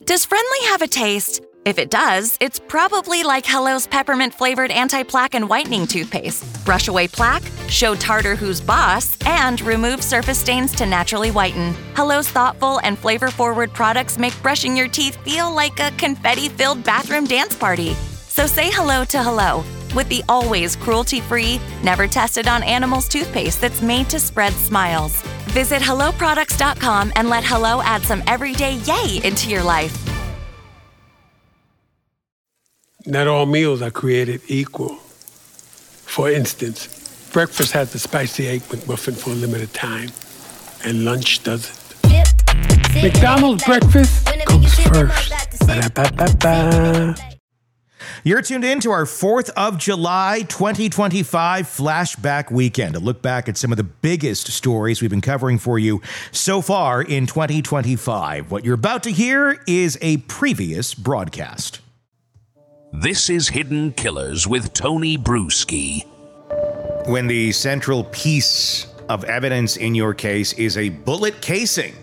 Does friendly have a taste? If it does, it's probably like Hello's peppermint-flavored anti-plaque and whitening toothpaste. Brush away plaque, show tartar who's boss, and remove surface stains to naturally whiten. Hello's thoughtful and flavor-forward products make brushing your teeth feel like a confetti-filled bathroom dance party. So say hello to Hello with the always cruelty-free, never tested on animals toothpaste that's made to spread smiles. Visit HelloProducts.com and let Hello add some everyday yay into your life. Not all meals are created equal. For instance, breakfast has the spicy egg McMuffin for a limited time, and lunch doesn't. McDonald's breakfast comes first. Ba-da-ba-ba-ba. You're tuned in to our 4th of July 2025 flashback weekend, a look back at some of the biggest stories we've been covering for you so far in 2025. What you're about to hear is a previous broadcast. This is Hidden Killers with Tony Bruschi. When the central piece of evidence in your case is a bullet casing,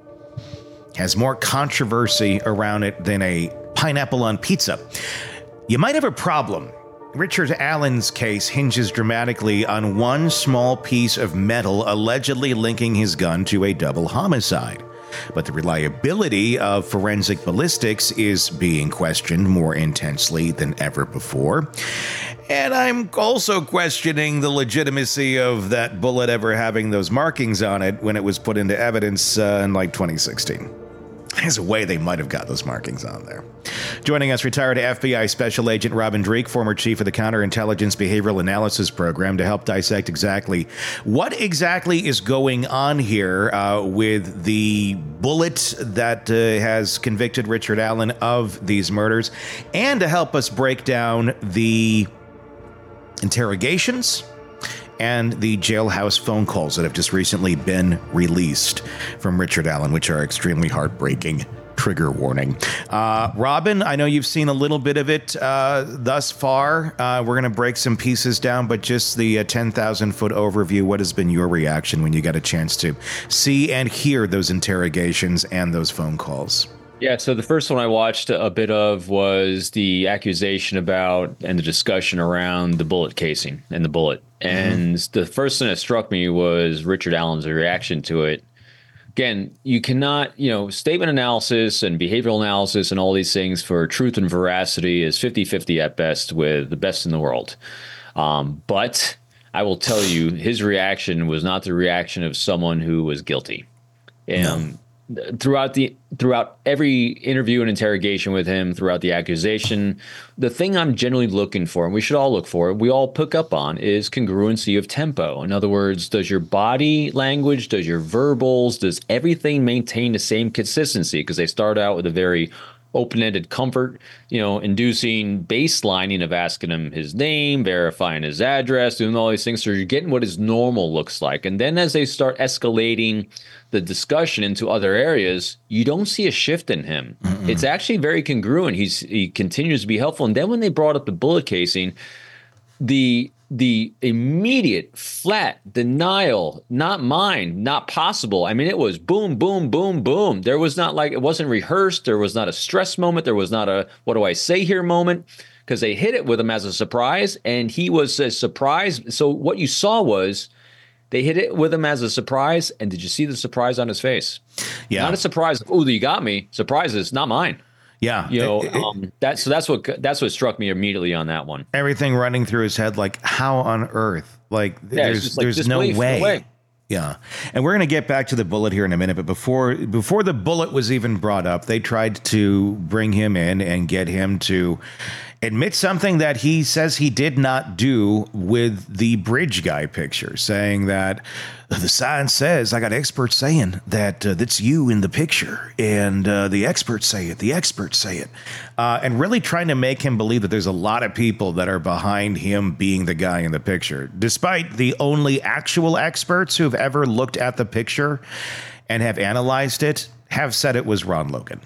has more controversy around it than a pineapple on pizza, you might have a problem. Richard Allen's case hinges dramatically on one small piece of metal allegedly linking his gun to a double homicide. But the reliability of forensic ballistics is being questioned more intensely than ever before. And I'm also questioning the legitimacy of that bullet ever having those markings on it when it was put into evidence in 2016. There's a way they might have got those markings on there. Joining us, retired FBI Special Agent Robin Dreeke, former chief of the Counterintelligence Behavioral Analysis Program, to help dissect exactly what exactly is going on here with the bullet that has convicted Richard Allen of these murders, and to help us break down the interrogations and the jailhouse phone calls that have just recently been released from Richard Allen, which are extremely heartbreaking. Trigger warning. Robin, I know you've seen a little bit of it thus far. We're going to break some pieces down, but just the 10,000-foot overview, what has been your reaction when you got a chance to see and hear those interrogations and those phone calls? Yeah, so the first one I watched a bit of was the accusation about and the discussion around the bullet casing and the bullet. And the first thing that struck me was Richard Allen's reaction to it. Again, you cannot, statement analysis and behavioral analysis and all these things for truth and veracity is 50-50 at best with the best in the world. But I will tell you, his reaction was not the reaction of someone who was guilty. And throughout every interview and interrogation with him, throughout the accusation, the thing I'm generally looking for, and we should all look for, we all pick up on, is congruency of tempo. In other words, does your body language, does your verbals, does everything maintain the same consistency? Because they start out with a very open-ended comfort, inducing baselining of asking him his name, verifying his address, doing all these things. So you're getting what his normal looks like. And then as they start escalating the discussion into other areas, you don't see a shift in him. Mm-mm. It's actually very congruent. He continues to be helpful. And then when they brought up the bullet casing, the immediate flat denial, not mine, not possible. I mean, it was boom, boom, boom, boom. There was not it wasn't rehearsed. There was not a stress moment. There was not a what do I say here moment, because they hit it with him as a surprise, and he was a surprise. So what you saw was they hit it with him as a surprise, and did you see the surprise on his face? Yeah, not a surprise. Oh, you got me. Surprises, not mine. Yeah, that's what struck me immediately on that one. Everything running through his head, like how on earth? There's no way. Yeah, and we're going to get back to the bullet here in a minute. But before the bullet was even brought up, they tried to bring him in and get him to admit something that he says he did not do with the bridge guy picture, saying that the sign says, I got experts saying that that's you in the picture, and the experts say it, and really trying to make him believe that there's a lot of people that are behind him being the guy in the picture, despite the only actual experts who've ever looked at the picture and have analyzed it have said it was Ron Logan.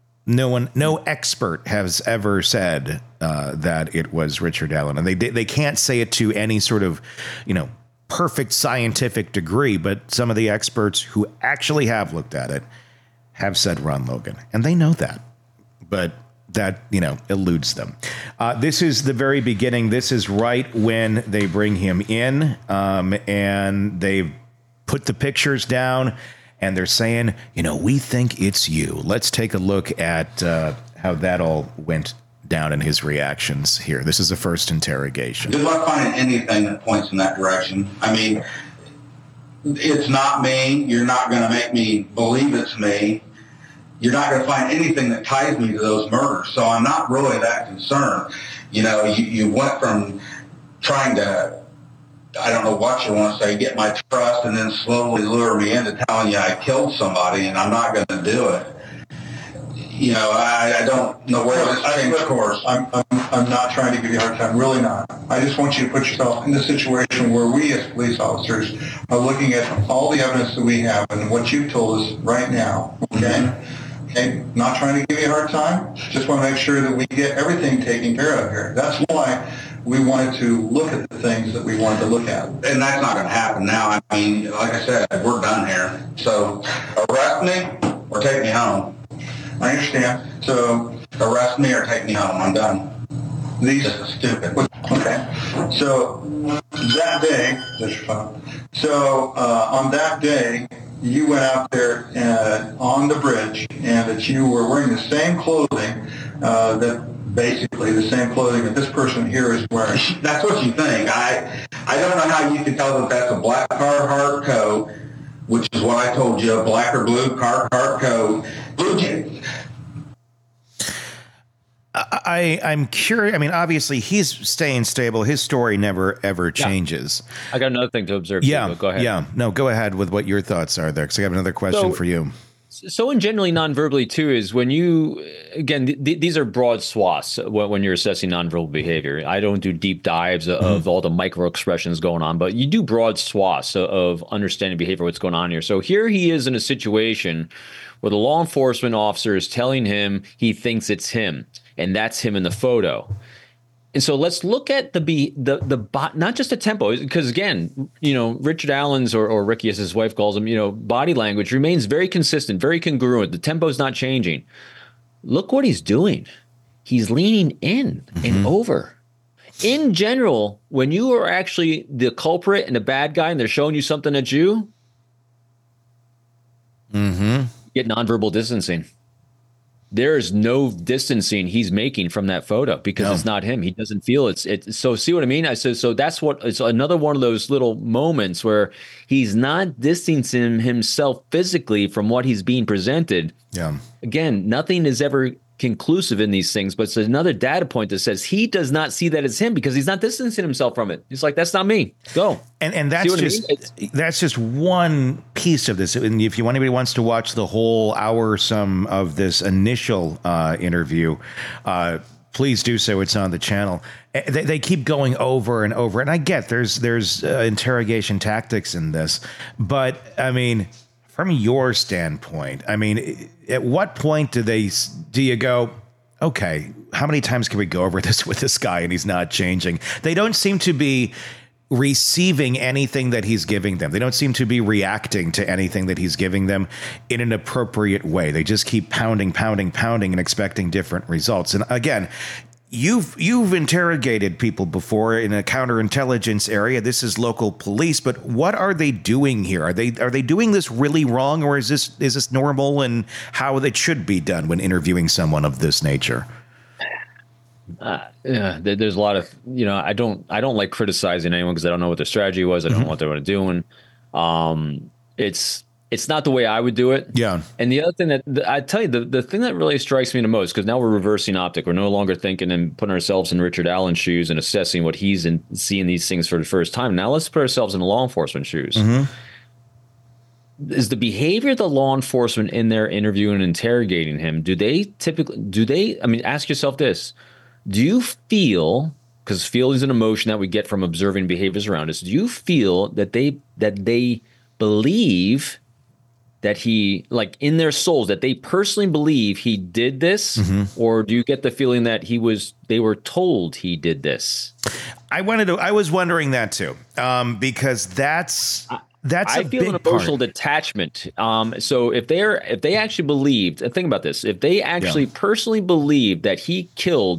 No expert has ever said that it was Richard Allen, and they can't say it to any sort of, perfect scientific degree. But some of the experts who actually have looked at it have said Ron Logan, and they know that. but that, eludes them. This is the very beginning. This is right when they bring him in, and they've put the pictures down, and they're saying, we think it's you. Let's take a look at how that all went down in his reactions here. This is the first interrogation. Good luck finding anything that points in that direction. I mean, it's not me. You're not going to make me believe it's me. You're not going to find anything that ties me to those murders. So I'm not really that concerned. You went from trying to, I don't know what you want to say, get my trust, and then slowly lure me into telling you I killed somebody, and I'm not going to do it. I don't know where this changed course. I'm not trying to give you a hard time, really not. I just want you to put yourself in the situation where we as police officers are looking at all the evidence that we have and what you've told us right now, okay? Okay, not trying to give you a hard time, just want to make sure that we get everything taken care of here. That's why we wanted to look at the things that we wanted to look at. And that's not going to happen now. I mean, like I said, we're done here. So arrest me or take me home. I understand. So arrest me or take me home. I'm done. This is stupid. Okay. So that day, on that day, you went out there on the bridge, and that you were wearing the same clothing basically the same clothing that this person here is wearing. That's what you think. I don't know how you can tell that that's a black Carhartt coat, which is what I told you, a black or blue Carhartt coat. Blue jeans. I'm curious. I mean, obviously, he's staying stable. His story never, ever changes. I got another thing to observe. Yeah. Too, go ahead. Yeah. No, go ahead with what your thoughts are there, because I have another question for you. So in generally non-verbally too is when you, again, these are broad swaths when you're assessing nonverbal behavior. I don't do deep dives of all the micro expressions going on, but you do broad swaths of understanding behavior, what's going on here. So here he is in a situation where the law enforcement officer is telling him he thinks it's him, and that's him in the photo. And so let's look at the not just the tempo, because again, Richard Allen's or Ricky, as his wife calls him, body language remains very consistent, very congruent. The tempo is not changing. Look what he's doing. He's leaning in and over. In general, when you are actually the culprit and the bad guy, and they're showing you something at you, get nonverbal distancing. There's no distancing he's making from that photo because it's not him. He doesn't feel it's so see what I mean? I said, so that's what it's another one of those little moments where he's not distancing himself physically from what he's being presented. Yeah. Again, nothing is ever conclusive in these things, but it's another data point that says he does not see that it's him because he's not distancing himself from it. He's like, that's not me. Go. And that's just one piece of this. And if anybody wants to watch the whole hour some of this initial interview, please do so. It's on the channel. They keep going over and over. And I get there's interrogation tactics in this, but I mean, from your standpoint, I mean, at what point do you go, okay, how many times can we go over this with this guy and he's not changing? They don't seem to be receiving anything that he's giving them. They don't seem to be reacting to anything that he's giving them in an appropriate way. They just keep pounding and expecting different results. And again, You've interrogated people before in a counterintelligence area. This is local police, but what are they doing here? Are they doing this really wrong, or is this normal and how it should be done when interviewing someone of this nature? Yeah, there's a lot of I don't like criticizing anyone because I don't know what their strategy was. I don't know what they were doing. It's not the way I would do it. Yeah. And the other thing that I tell you, the thing that really strikes me the most, because now we're reversing optic. We're no longer thinking and putting ourselves in Richard Allen's shoes and assessing what he's seeing these things for the first time. Now let's put ourselves in the law enforcement shoes. Is the behavior of the law enforcement in their interviewing and interrogating him, ask yourself this. Do you feel, because feeling is an emotion that we get from observing behaviors around us, do you feel that they believe that he, like in their souls, that they personally believe he did this? Or do you get the feeling that they were told he did this? I was wondering that too, because that's That's I feel an emotional detachment. So if they actually believed, and think about this, if they actually personally believed that he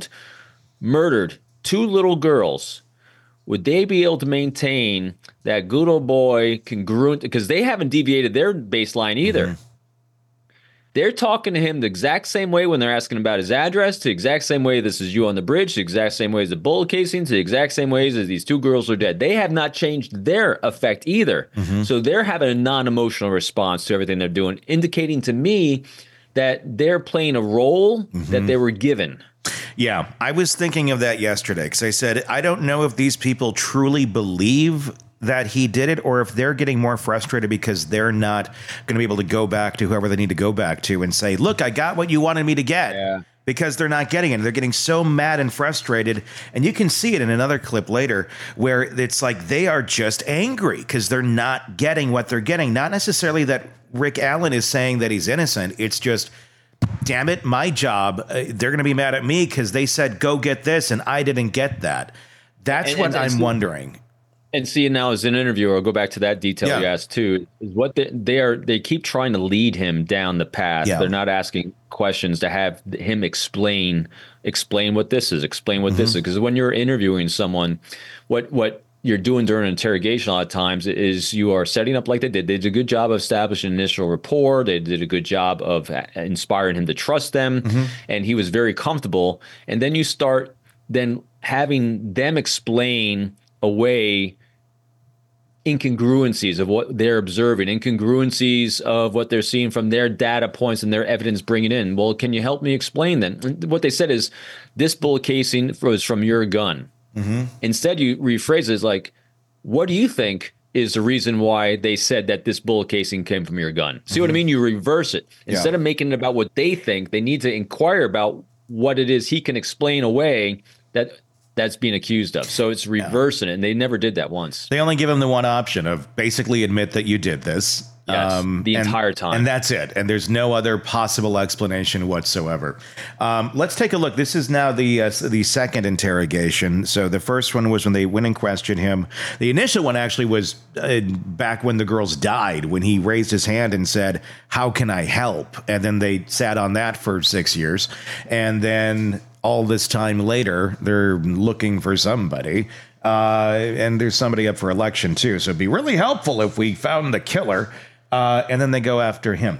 murdered 2 little girls, would they be able to maintain that good old boy congruent? Because they haven't deviated their baseline either. Mm-hmm. They're talking to him the exact same way when they're asking about his address, to the exact same way this is you on the bridge, to the exact same way as the bullet casing, to the exact same ways as these 2 girls are dead. They have not changed their effect either. Mm-hmm. So they're having a non-emotional response to everything they're doing, indicating to me that they're playing a role that they were given. Yeah, I was thinking of that yesterday because I said, I don't know if these people truly believe that he did it, or if they're getting more frustrated because they're not going to be able to go back to whoever they need to go back to and say, look, I got what you wanted me to get, because they're not getting it. They're getting so mad and frustrated. And you can see it in another clip later where it's like they are just angry because they're not getting what they're getting. Not necessarily that Rick Allen is saying that he's innocent. It's just, damn it, my job. They're going to be mad at me because they said, go get this, and I didn't get that. That's what I'm wondering. And see, now as an interviewer, I'll go back to that detail you asked too, is what they keep trying to lead him down the path. They're not asking questions to have him explain what this is, explain what this is. Because when you're interviewing someone, what you're doing during an interrogation a lot of times is you are setting up like they did. They did a good job of establishing initial rapport. They did a good job of inspiring him to trust them. And he was very comfortable. And then you start then having them explain away incongruencies of what they're observing, incongruencies of what they're seeing from their data points and their evidence bringing in. Well, can you help me explain then? What they said is, this bullet casing was from your gun. Instead, you rephrase it as like, what do you think is the reason why they said that this bullet casing came from your gun? See what I mean? You reverse it. Instead of making it about what they think, they need to inquire about what it is he can explain away that's being accused of. So it's reversing it, and they never did that once. They only give him the one option of basically admit that you did this. Yes, the entire time. And that's it. And there's no other possible explanation whatsoever. Let's take a look. This is now the second interrogation. So the first one was when they went and questioned him. The initial one actually was back when the girls died, when he raised his hand and said, how can I help? And then they sat on that for 6 years. And then all this time later, they're looking for somebody. And there's somebody up for election, too. So it'd be really helpful if we found the killer. And then they go after him.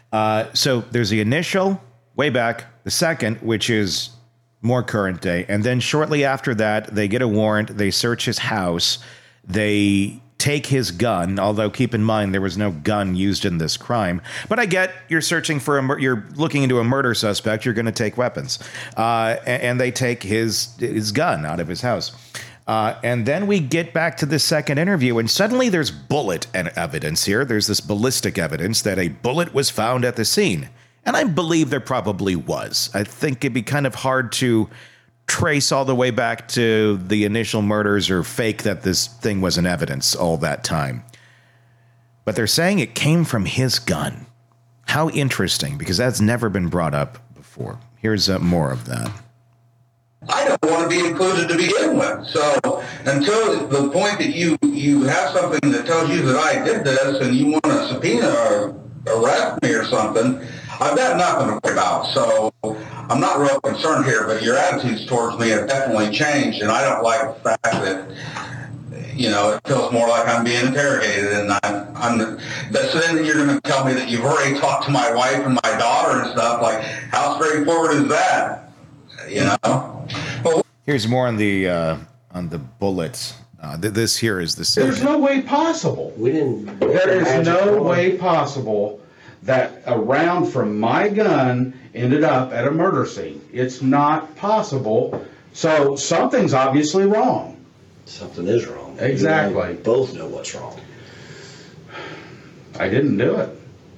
So there's the initial, way back, the second, which is more current day. And then shortly after that, they get a warrant. They search his house. They take his gun, although keep in mind there was no gun used in this crime. But I get you're searching for you're looking into a murder suspect. You're going to take weapons. And they take his gun out of his house. And then we get back to the second interview, and suddenly there's bullet evidence here. There's this ballistic evidence that a bullet was found at the scene. And I believe there probably was. I think it'd be kind of hard to trace all the way back to the initial murders or fake that this thing was in evidence all that time. But they're saying it came from his gun. How interesting, because that's never been brought up before. Here's more of that. I don't want to be included to begin with. So until the point that you have something that tells you that I did this and you want to subpoena or arrest me or something, I've got nothing to worry about. So I'm not real concerned here, but your attitudes towards me have definitely changed, and I don't like the fact that, it feels more like I'm being interrogated, and so then you're going to tell me that you've already talked to my wife and my daughter and stuff. Like, how straightforward is that? Well, here's more on the bullets. This here is the second. There's no way possible. There is no way possible that a round from my gun ended up at a murder scene. It's not possible. So something's obviously wrong. Something is wrong. Exactly. You and I both know what's wrong. I didn't do it.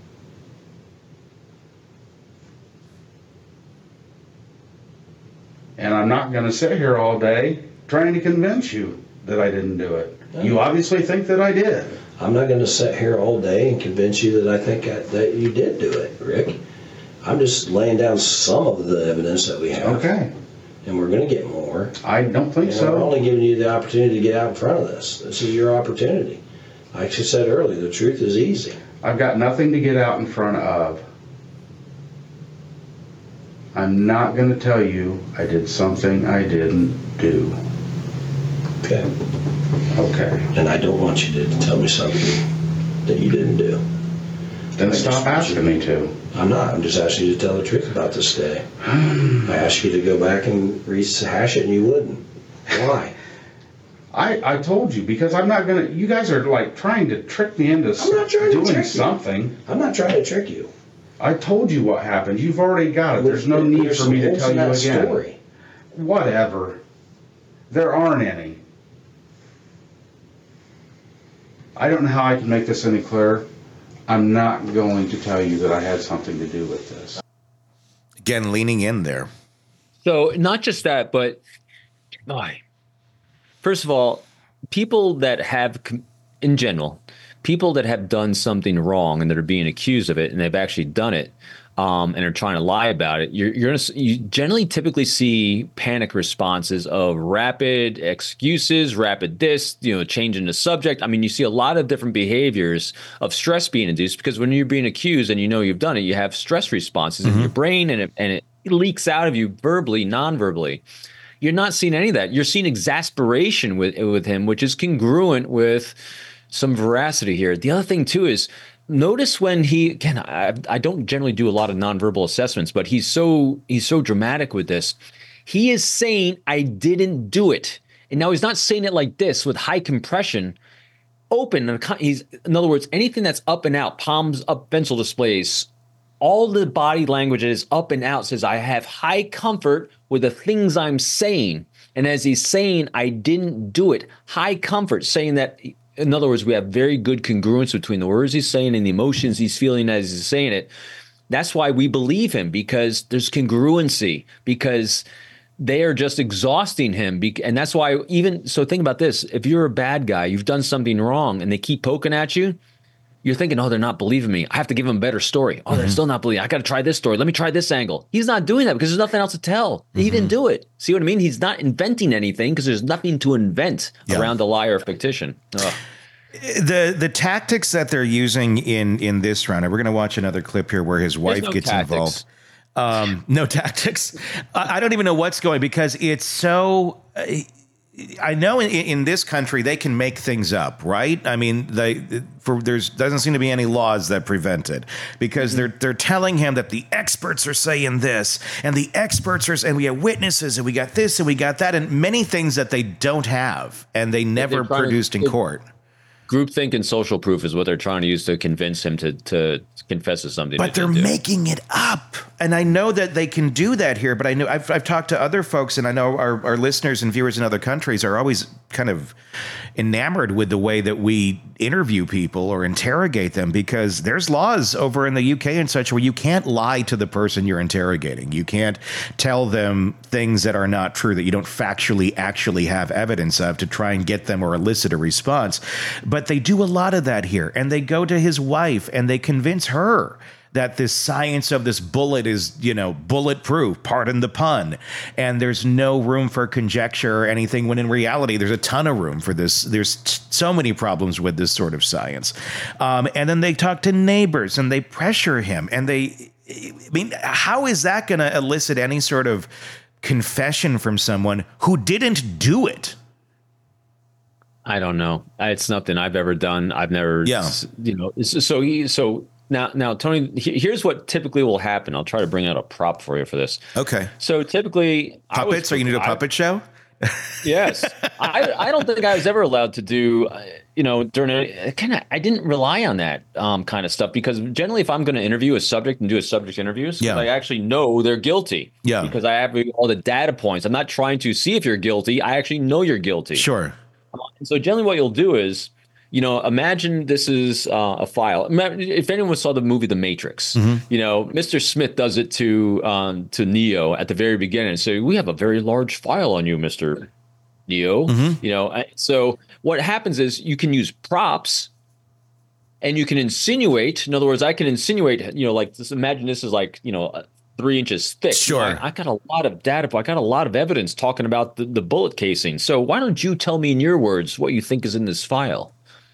And I'm not going to sit here all day trying to convince you that I didn't do it. No. You obviously think that I did. I'm not going to sit here all day and convince you that I think that you did do it, Rick. I'm just laying down some of the evidence that we have. Okay. And we're going to get more. I don't think so. We're only giving you the opportunity to get out in front of this. This is your opportunity. Like I said earlier, the truth is easy. I've got nothing to get out in front of. I'm not going to tell you I did something I didn't do. Okay. Okay. And I don't want you to tell me something that you didn't do. Then stop asking me to. I'm not. I'm just asking you to tell the truth about this day. I asked you to go back and rehash it, and you wouldn't. Why? I told you, because I'm not going to... You guys are like trying to trick me into doing something. I'm not trying to trick you. I told you what happened. You've already got it. There's no need for me to tell you again. Story. Whatever. There aren't any. I don't know how I can make this any clearer. I'm not going to tell you that I had something to do with this. Again, leaning in there. So not just that, but first of all, people that have, in general, people that have done something wrong and that are being accused of it, and they've actually done it, and are trying to lie about it, you generally typically see panic responses of rapid excuses, rapid changing the subject. I mean, you see a lot of different behaviors of stress being induced, because when you're being accused and you know you've done it, you have stress responses in your brain, and it leaks out of you verbally, non-verbally. You're not seeing any of that. You're seeing exasperation with him, which is congruent with some veracity here. The other thing too is, notice when I don't generally do a lot of nonverbal assessments, but he's so dramatic with this. He is saying, I didn't do it. And now he's not saying it like this with high compression, open. In other words, anything that's up and out, palms up, pencil displays, all the body language that is up and out says, I have high comfort with the things I'm saying. And as he's saying, I didn't do it, high comfort, saying that. In other words, we have very good congruence between the words he's saying and the emotions he's feeling as he's saying it. That's why we believe him, because there's congruency, because they are just exhausting him. And that's why so think about this. If you're a bad guy, you've done something wrong, and they keep poking at you, you're thinking, oh, they're not believing me. I have to give them a better story. Oh, they're still not believing. I got to try this story. Let me try this angle. He's not doing that because there's nothing else to tell. He didn't do it. See what I mean? He's not inventing anything because there's nothing to invent around a lie or fictition. Ugh. The tactics that they're using in this round, and we're going to watch another clip here where his wife gets involved. No tactics. I don't even know what's going, because it's so... I know in this country they can make things up, right? I mean, doesn't seem to be any laws that prevent it, because they're telling him that the experts are saying this, and the experts are, and we have witnesses, and we got this, and we got that, and many things that they don't have, and they never produced in court. Groupthink and social proof is what they're trying to use to convince him to confess to something. But they're making it up. And I know that they can do that here, but I know I've talked to other folks, and I know our listeners and viewers in other countries are always kind of enamored with the way that we interview people or interrogate them, because there's laws over in the UK and such where you can't lie to the person you're interrogating. You can't tell them things that are not true, that you don't factually actually have evidence of, to try and get them or elicit a response. But they do a lot of that here, and they go to his wife and they convince her that this science of this bullet is, bulletproof, pardon the pun, and there's no room for conjecture or anything, when in reality, there's a ton of room for this. There's so many problems with this sort of science. And then they talk to neighbors and they pressure him, and how is that going to elicit any sort of confession from someone who didn't do it? I don't know. It's nothing I've ever done. I've never, So now, Tony, here's what typically will happen. I'll try to bring out a prop for you for this. Okay. So typically, puppets. Are you going to do a puppet show? Yes. I don't think I was ever allowed to do, during I didn't rely on that kind of stuff, because generally, if I'm going to interview a subject and do a subject interviews, I actually know they're guilty. Yeah. Because I have all the data points. I'm not trying to see if you're guilty. I actually know you're guilty. Sure. So generally what you'll do is, imagine this is a file. If anyone saw the movie The Matrix, Mr. Smith does it to Neo at the very beginning. So we have a very large file on you, Mr. Neo. So what happens is you can use props, and you can insinuate. In other words, I can insinuate, like this, imagine this is like, 3 inches thick. Sure. I got a lot of data. I got a lot of evidence talking about the bullet casing. So why don't you tell me in your words what you think is in this file?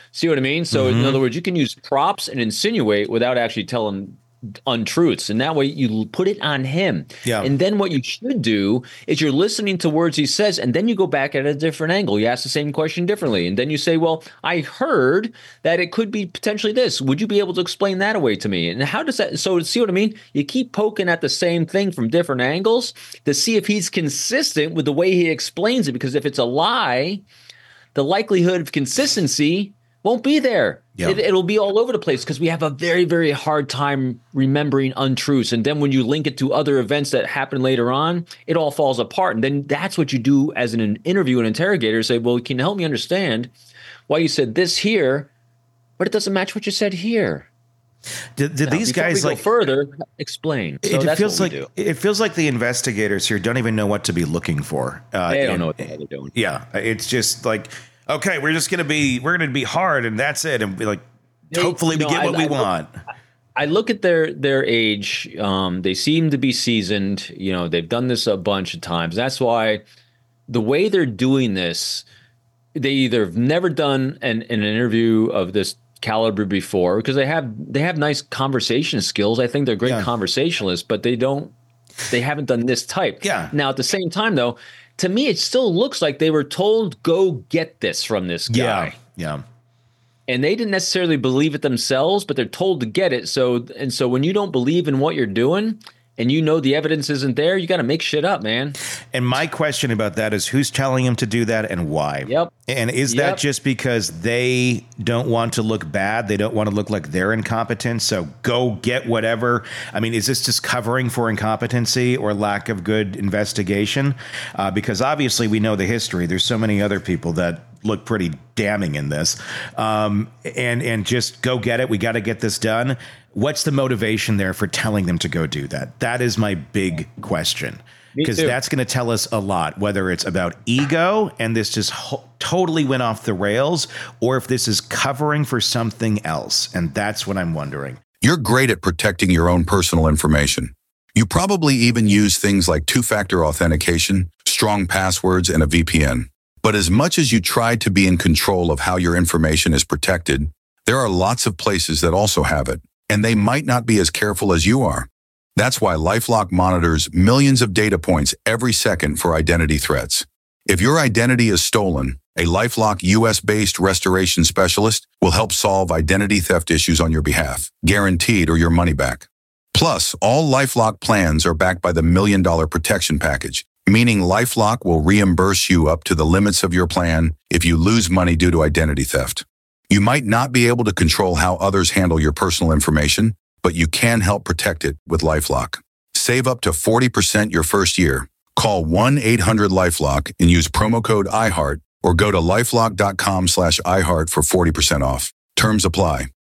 See what I mean? So in other words, you can use props and insinuate without actually telling untruths, and that way you put it on him. Yeah. And then what you should do is you're listening to words he says, and then you go back at a different angle. You ask the same question differently, and then you say, well, I heard that it could be potentially this. Would you be able to explain that away to me? And how does that, so see what I mean? You keep poking at the same thing from different angles to see if he's consistent with the way he explains it, because if it's a lie, the likelihood of consistency won't be there. Yeah. It'll be all over the place because we have a very, very hard time remembering untruths. And then when you link it to other events that happen later on, it all falls apart. And then that's what you do as an interview, an interrogator, say, well, can you help me understand why you said this here, but it doesn't match what you said here? Did these guys go further explain? So it feels like the investigators here don't even know what to be looking for. They don't know what the hell they're doing. Yeah, it's just like, okay, we're gonna be hard, and that's it, and be like, hopefully we get what we want. I look at their age. They seem to be seasoned. You know, they've done this a bunch of times. That's why the way they're doing this, they either have never done an interview of this caliber before, because they have nice conversation skills. I think they're great conversationalists, but they haven't done this type. Yeah. Now at the same time, though, to me, it still looks like they were told, go get this from this guy. Yeah. And they didn't necessarily believe it themselves, but they're told to get it. So when you don't believe in what you're doing and you know the evidence isn't there, you got to make shit up, man. And my question about that is, who's telling him to do that and why? Yep. And is that just because they don't want to look bad? They don't want to look like they're incompetent, so go get whatever? I mean, is this just covering for incompetency or lack of good investigation? Because obviously we know the history. There's so many other people that look pretty damning in this. And just go get it. We got to get this done. What's the motivation there for telling them to go do that? That is my big question. Because that's going to tell us a lot, whether it's about ego and this just totally went off the rails, or if this is covering for something else. And that's what I'm wondering. You're great at protecting your own personal information. You probably even use things like two-factor authentication, strong passwords, and a VPN. But as much as you try to be in control of how your information is protected, there are lots of places that also have it, and they might not be as careful as you are. That's why LifeLock monitors millions of data points every second for identity threats. If your identity is stolen, a LifeLock US-based restoration specialist will help solve identity theft issues on your behalf, guaranteed or your money back. Plus, all LifeLock plans are backed by the $1 Million Protection Package, meaning LifeLock will reimburse you up to the limits of your plan if you lose money due to identity theft. You might not be able to control how others handle your personal information, but you can help protect it with LifeLock. Save up to 40% your first year. Call 1-800-LifeLock and use promo code iHeart, or go to lifelock.com/iHeart for 40% off. Terms apply.